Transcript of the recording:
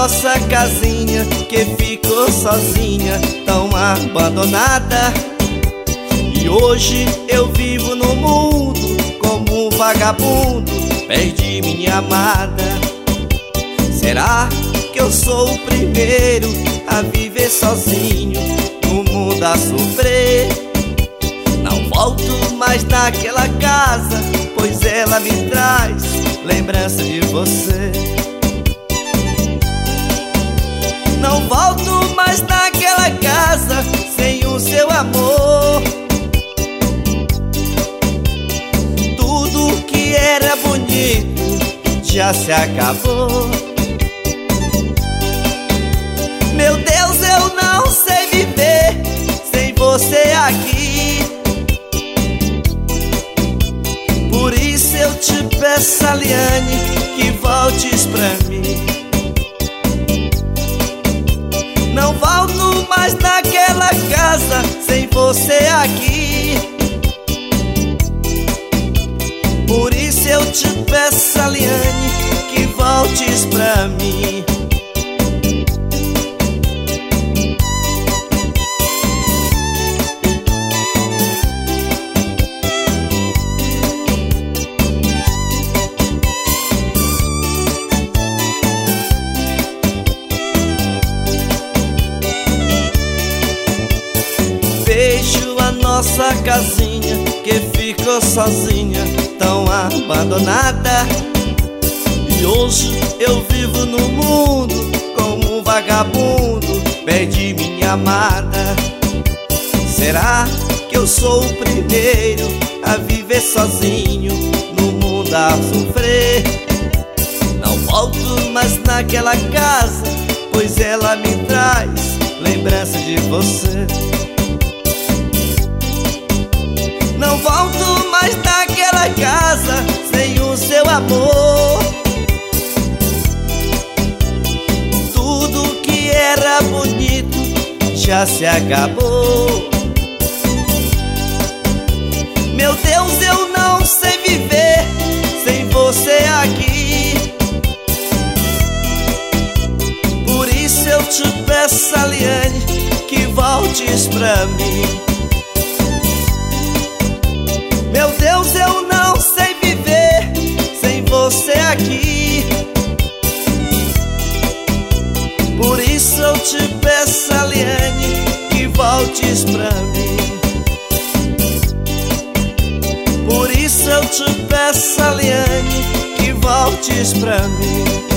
nossa casinha que ficou sozinha, tão abandonada. E hoje eu vivo no mundo como um vagabundo, perdi minha amada. Será que eu sou o primeiro a viver sozinho, no mundo a sofrer? Não volto mais naquela casa, pois ela me traz lembrança de você. Não volto mais naquela casa sem o seu amor. Tudo que era bonito já se acabou. Meu Deus, eu não sei viver sem você aqui. Por isso eu te peço, Aliane, que voltes pra mim. Não volto mais naquela casa sem você aqui. Por isso eu te peço, Aliane, que voltes pra mim. Vejo a nossa casinha que ficou sozinha, tão abandonada. E hoje eu vivo no mundo como um vagabundo, perdi minha amada. Será que eu sou o primeiro a viver sozinho, no mundo a sofrer? Não volto mais naquela casa, pois ela me traz lembrança de você. Não volto mais naquela casa sem o seu amor. Tudo que era bonito já se acabou. Meu Deus, eu não sei viver sem você aqui. Por isso eu te peço, Aliane, que voltes pra mim. Meu Deus, eu não sei viver sem você aqui. Por isso eu te peço, Aliane, que voltes pra mim. Por isso eu te peço, Aliane, que voltes pra mim.